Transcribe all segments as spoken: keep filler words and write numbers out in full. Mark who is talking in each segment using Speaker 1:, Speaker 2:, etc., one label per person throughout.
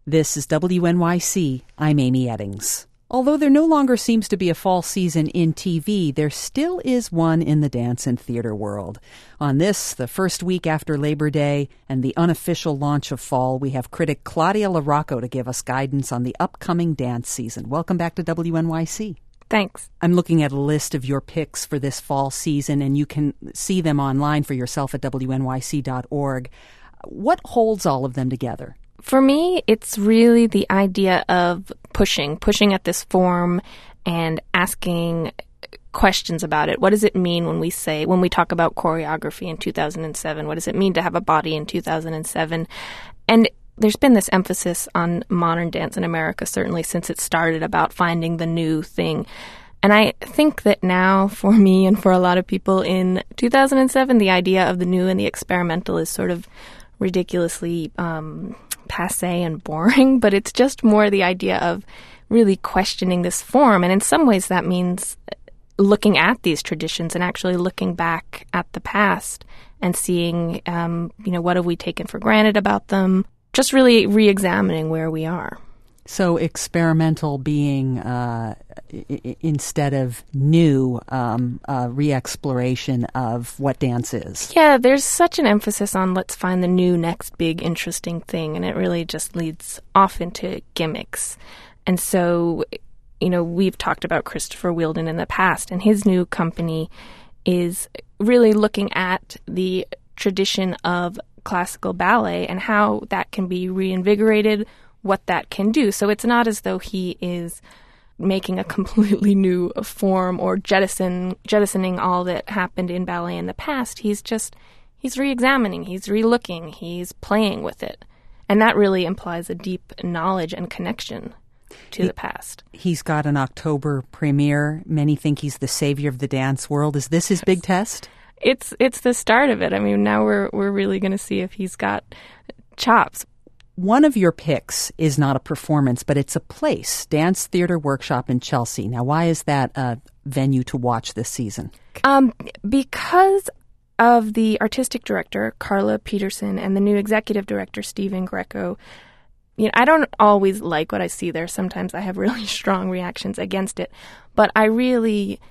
Speaker 1: This is W N Y C. I'm Amy Eddings. Although there no longer seems to be a fall season in T V, there still is one in the dance and theater world. On this, the first week after Labor Day and the unofficial launch of fall, we have critic Claudia LaRocco to give us guidance on the upcoming dance season. Welcome back to W N Y C.
Speaker 2: Thanks.
Speaker 1: I'm looking at a list of your picks for this fall season, and you can see them online for yourself at W N Y C dot org. What holds all of them together?
Speaker 2: For me, it's really the idea of pushing, pushing at this form and asking questions about it. What does it mean when we say, when we talk about choreography in two thousand seven? What does it mean to have a body in two thousand seven? And there's been this emphasis on modern dance in America, certainly since it started, about finding the new thing. And I think that now, for me and for a lot of people in two thousand seven, the idea of the new and the experimental is sort of ridiculously um, passé and boring, but it's just more the idea of really questioning this form. And in some ways that means looking at these traditions and actually looking back at the past and seeing, um, you know, what have we taken for granted about them? Just really re-examining where we are.
Speaker 1: So experimental being, uh, I- instead of new, um, uh, re-exploration of what dance is.
Speaker 2: Yeah, there's such an emphasis on let's find the new, next big, interesting thing, and it really just leads off into gimmicks. And so, you know, we've talked about Christopher Wheeldon in the past, and his new company is really looking at the tradition of classical ballet and how that can be reinvigorated, what that can do. So it's not as though he is making a completely new form or jettison jettisoning all that happened in ballet in the past. He's just, he's re-examining, he's re-looking, he's playing with it. And that really implies a deep knowledge and connection to
Speaker 1: he,
Speaker 2: the past.
Speaker 1: He's got an October premiere. Many think he's the savior of the dance world. Is this his big test?
Speaker 2: It's it's the start of it. I mean, now we're we're really going to see if he's got chops.
Speaker 1: One of your picks is not a performance, but it's a place, Dance Theater Workshop in Chelsea. Now, why is that a venue to watch this season?
Speaker 2: Um, because of the artistic director, Carla Peterson, and the new executive director, Stephen Greco. You know, I don't always like what I see there. Sometimes I have really strong reactions against it. But I really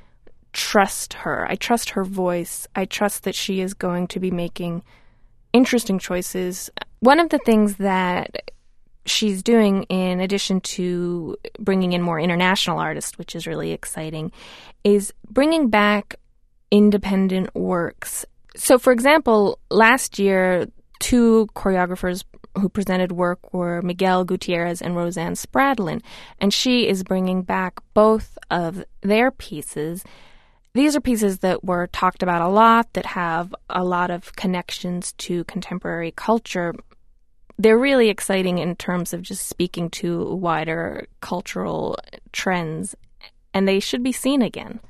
Speaker 2: trust her. I trust her voice. I trust that she is going to be making interesting choices. One of the things that she's doing, in addition to bringing in more international artists, which is really exciting, is bringing back independent works. So, for example, last year, two choreographers who presented work were Miguel Gutierrez and Roseanne Spradlin, and she is bringing back both of their pieces. These are pieces that were talked about a lot, that have a lot of connections to contemporary culture. They're really exciting in terms of just speaking to wider cultural trends, and they should be seen again.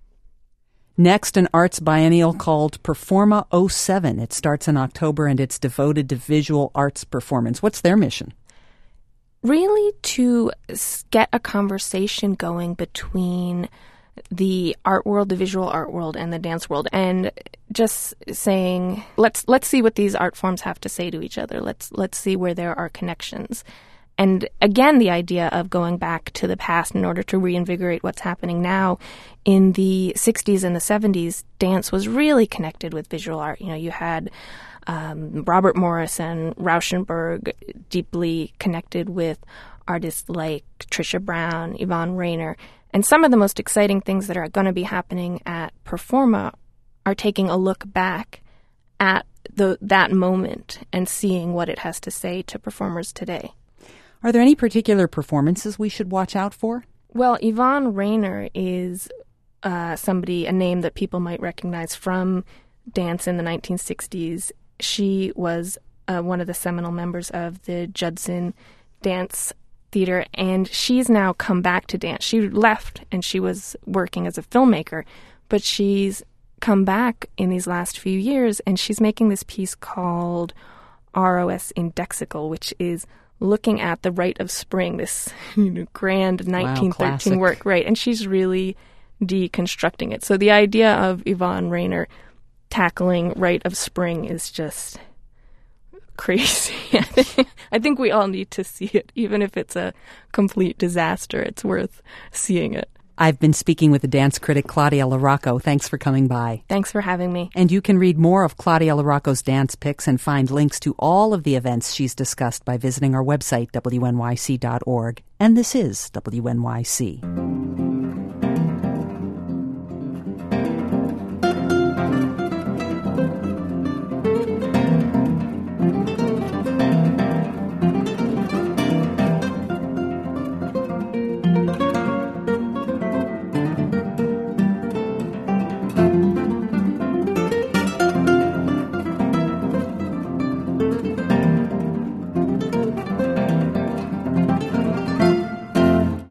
Speaker 1: Next, an arts biennial called Performa oh seven. It starts in October, and it's devoted to visual arts performance. What's their mission?
Speaker 2: Really to get a conversation going between the art world, the visual art world, and the dance world, and just saying, let's let's see what these art forms have to say to each other. Let's let's see where there are connections. And again, the idea of going back to the past in order to reinvigorate what's happening now. In the sixties and the seventies, dance was really connected with visual art. You know, you had um, Robert Morris and Rauschenberg deeply connected with artists like Trisha Brown, Yvonne Rainer. And some of the most exciting things that are going to be happening at Performa are taking a look back at the that moment and seeing what it has to say to performers today.
Speaker 1: Are there any particular performances we should watch out for?
Speaker 2: Well, Yvonne Rainer is uh, somebody, a name that people might recognize from dance in the nineteen sixties. She was uh, one of the seminal members of the Judson Dance Theater, and she's now come back to dance. She left and she was working as a filmmaker, but she's come back in these last few years, and she's making this piece called R O S Indexical, which is looking at the Rite of Spring, this you know, grand nineteen thirteen
Speaker 1: wow,
Speaker 2: work, right? And she's really deconstructing it. So the idea of Yvonne Rainer tackling Rite of Spring is just crazy. I think we all need to see it. Even if it's a complete disaster, it's worth seeing it.
Speaker 1: I've been speaking with the dance critic Claudia LaRocco. Thanks for coming by.
Speaker 2: Thanks for having me.
Speaker 1: And you can read more of Claudia LaRocco's dance picks and find links to all of the events she's discussed by visiting our website, W N Y C dot org. And this is W N Y C.